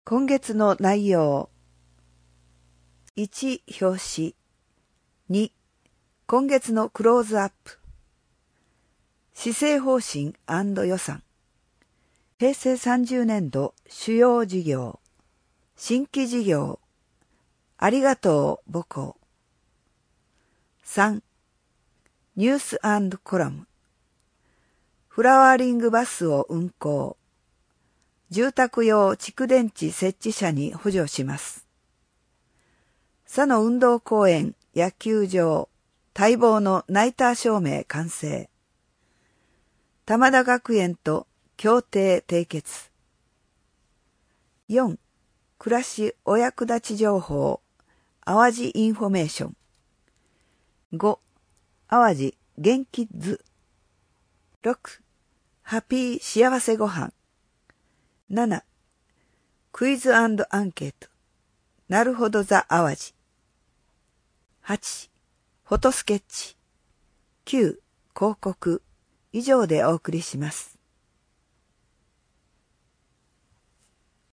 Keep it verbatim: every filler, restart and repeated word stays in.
今月の内容。いち、表紙。に、今月のクローズアップ。施政方針&予算。平成さんじゅうねんど主要事業。新規事業。ありがとう母校。さん、ニュース&コラム。フラワーリングバスを運行。住宅用蓄電池設置者に補助します。佐野運動公園野球場待望のナイター照明完成。玉田学園と協定締結。よん、暮らしお役立ち情報淡路インフォメーション。ご、淡路元気図。ろく、ハッピー幸せごはん。なな、クイズ&アンケート。なるほどザ淡路。はち、フォトスケッチ。きゅう、広告。以上でお送りします。